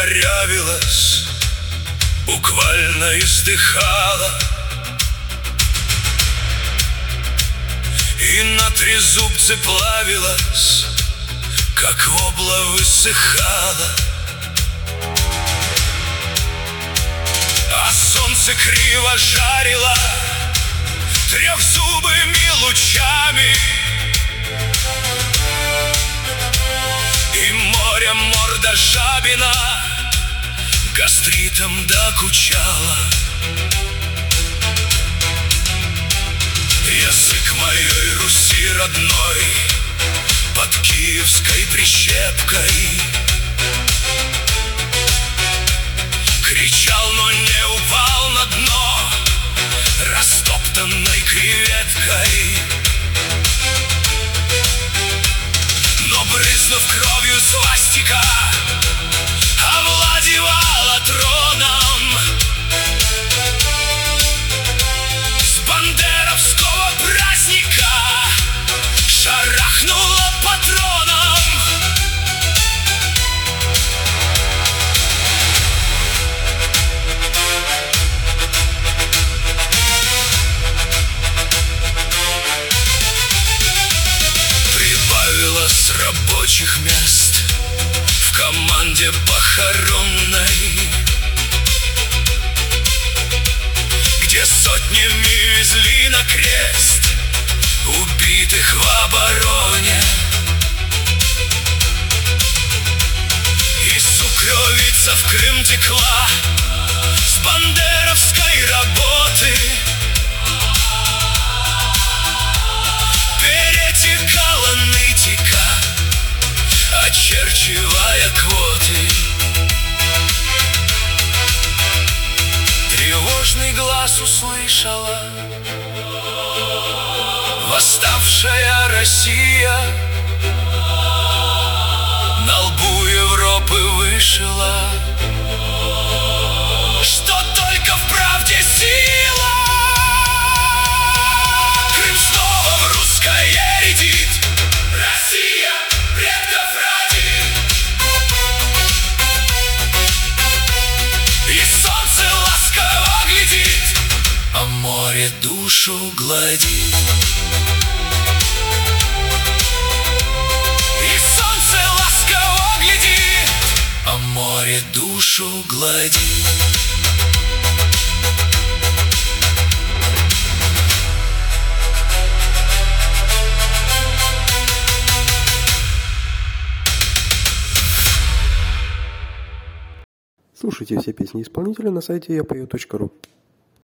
корявилась, буквально издыхала, и на трезубце плавилась, как вобла высыхала. А солнце криво жарило трехзубыми лучами, и море морда жабина гастритом докучала. Язык моей Руси родной под киевской прищепкой кричал, но не упал на дно растоптанной креветкой. Но брызнув кровью свастика овладевала троном, с бандеровского праздника шарахнула патроном. Прибавила с рабочих мест в команде похоронной, где сотнями везли на крест убитых в обороне. И сукровица в Крым текла с бандеровской работы, перетекала нытика, очерчивая квоты. Тревожный глаз услышала восставшая Россия, на лбу Европы вышила, что только в правде сила. Крым снова в русское рядит, Россия предков ради, и солнце ласково глядит, а море душу гладит. И солнце ласково глядит, а море душу гладит. Слушайте все песни исполнителя на сайте yapeo.ru.